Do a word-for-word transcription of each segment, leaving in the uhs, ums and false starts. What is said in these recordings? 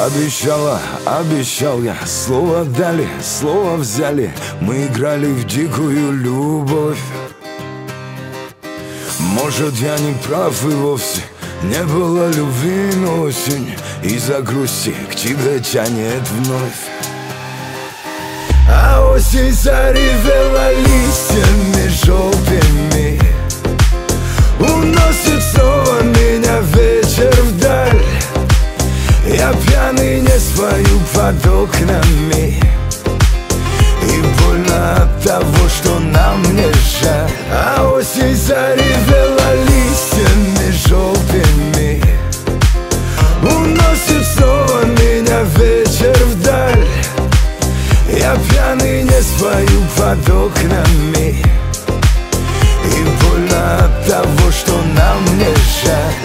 Обещала, обещал я, слово дали, слово взяли. Мы играли в дикую любовь. Может, я не прав и вовсе не было любви, но осень из-за грусти к тебе тянет вновь. А осень заревела листьями желтыми, уносит снова меня вечер вдаль. Я пьяный не спою под окнами, и больно от того, что нам не жаль. А осень заревела листьями желтыми, уносит снова меня вечер вдаль. Я пьяный не спою под окнами, и больно от того, что нам не жаль.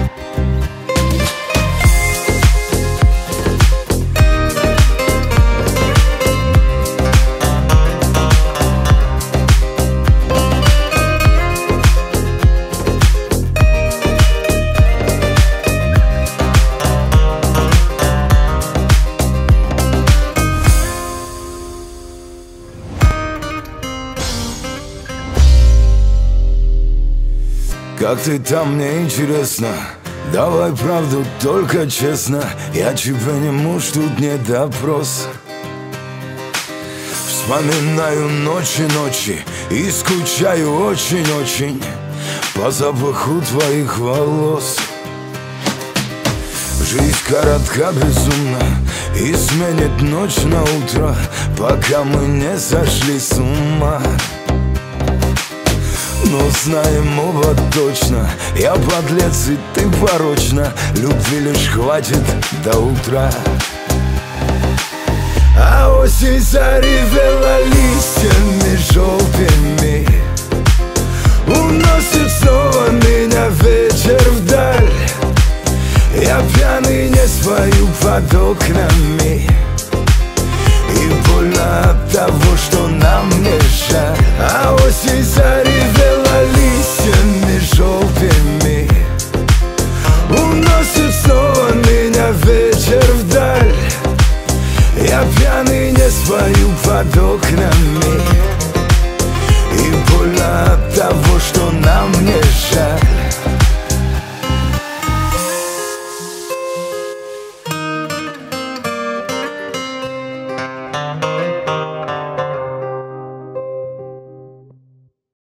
Как ты там, мне интересно, давай правду, только честно. Я тебе не муж, тут не допрос. Вспоминаю ночи, ночи и скучаю очень-очень по запаху твоих волос. Жизнь коротка, безумна, и сменит ночь на утро, пока мы не сошли с ума. Но знаем оба точно, я подлец и ты порочна. Любви лишь хватит до утра. А осень заревела листьями желтыми, уносит снова меня вечер вдаль. Я пьяный не спою под окнами, и больно от того, что нам не жаль. А осень заревела листьями желтыми, уносит снова меня вечер вдаль. Я пьяный не спою под окнами, и больно от того, что нам не